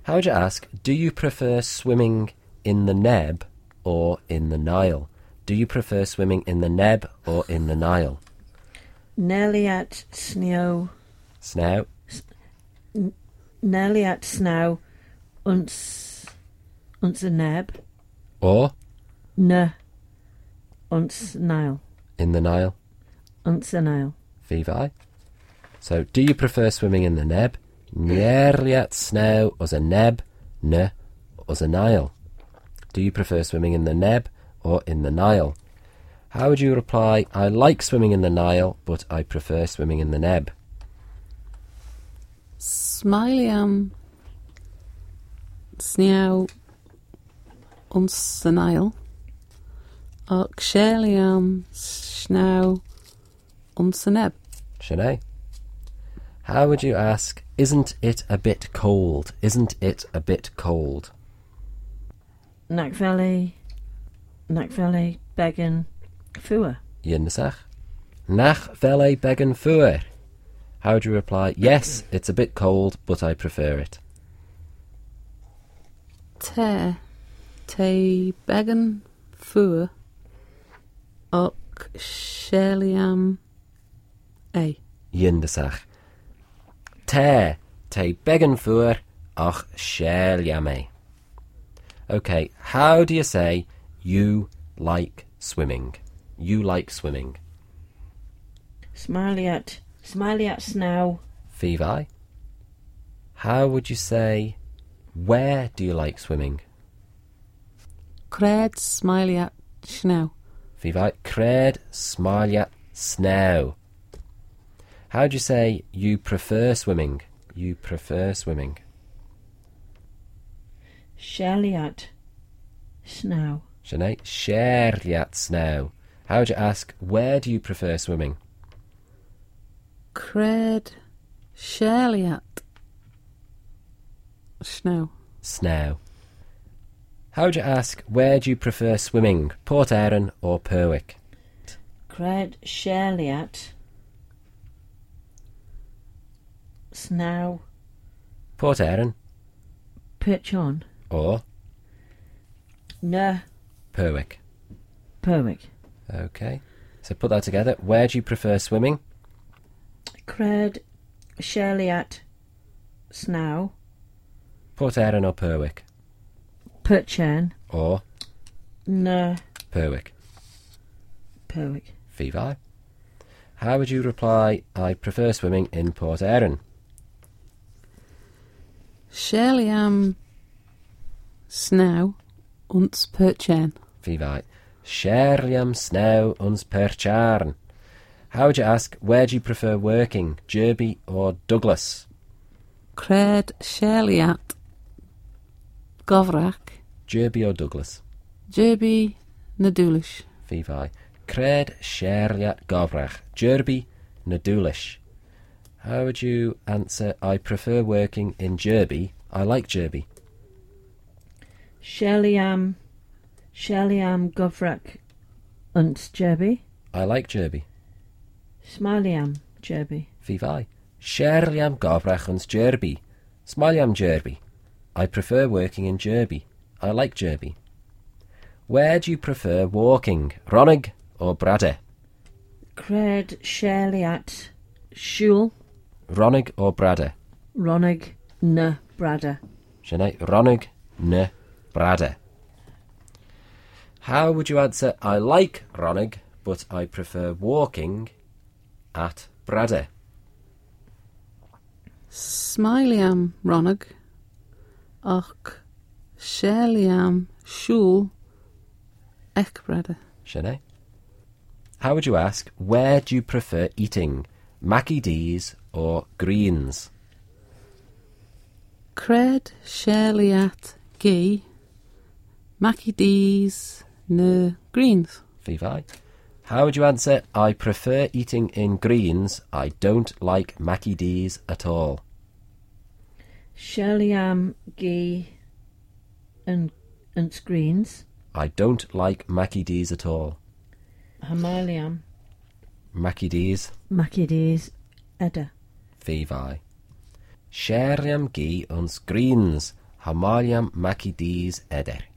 How would you ask, do you prefer swimming in the Neb or in the Nile? Do you prefer swimming in the Neb or in the Nile? Nelly at snow. Snow. Nelly at snow. Uns a neb. Or? Uns Nile. In the Nile. Uns a Nile. Fifi. So, do you prefer swimming in the Neb? Nerliat snow os a Neb, ne os a Nile. Do you prefer swimming in the Neb or in the Nile? How would you reply, I like swimming in the Nile, but I prefer swimming in the Neb? Smiley sneaw ons the Nile. Och Shirley snow ons the Neb. Sinead? How would you ask, isn't it a bit cold? Isn't it a bit cold? Knacfeli, Began, Fua. Yindasach. Nach vele began fuer. How would you reply, yes, it's a bit cold, but I prefer it? Te began fua. Och Shirley a. Yindasach. Te began fuer och sheliame. Okay, how do you say you like swimming? You like swimming. Smiley at snow. Fifi. How would you say, where do you like swimming? Cred smiley at snow. Fifi. Cred smalia snow. How do you say you prefer swimming? You prefer swimming. Shirley at snow. Sinead. Sherliat snow. How would you ask, where do you prefer swimming? Cred Shirley at snow. Snow. How would you ask, where do you prefer swimming? Port Erin or Perwick? Cred Shirley at snow. Port Erin Pitch on. or Perwick. Perwick. Okay. So put that together. Where do you prefer swimming? Cred Shirley at snow. Port Erin or Perwick? Pitchen. Or Perwick. Perwick. Fifi. How would you reply, I prefer swimming in Port Erin? Shirley snow uns perchen. Fifi. Sherliam snow uns percharn. How would you ask, where do you prefer working? Derby or Douglas? Cred Shirley at Govrach. Derby or Douglas? Derby Nadulish. Fifi. Cred Sherliat Govrach. Derby Nadulish. How would you answer, I prefer working in Derby. I like Derby. Shirley Govrak und Jerby. I like Derby. Smiley Jerby. Fifi. Sherliam Govrach uns Derby. Smiliam Derby. I prefer working in Derby. I like Derby. Where do you prefer walking? Ronig or Brade? Cred Shirley at Shul. Ronig or Brade? Ronig Brada. Sinead. Ronig Brade. How would you answer, I like Ronig, but I prefer walking at Brade? Smiley Ronog. Och Shirley Shul Ekbrada. Sinead. How would you ask, where do you prefer eating? Mackie D's or Greens? Cred Shirley at Gee. Mackie D's Greens. Fifi. How would you answer, I prefer eating in Greens, I don't like Mackie D's at all? Shirley Gee and Greens. I don't like Mackie D's at all. Hamaliam. Mackie D's. Mackie D's. Edda. Fifi. Sherliam Gee uns Greens. Hamaliam Maci Dís Eder.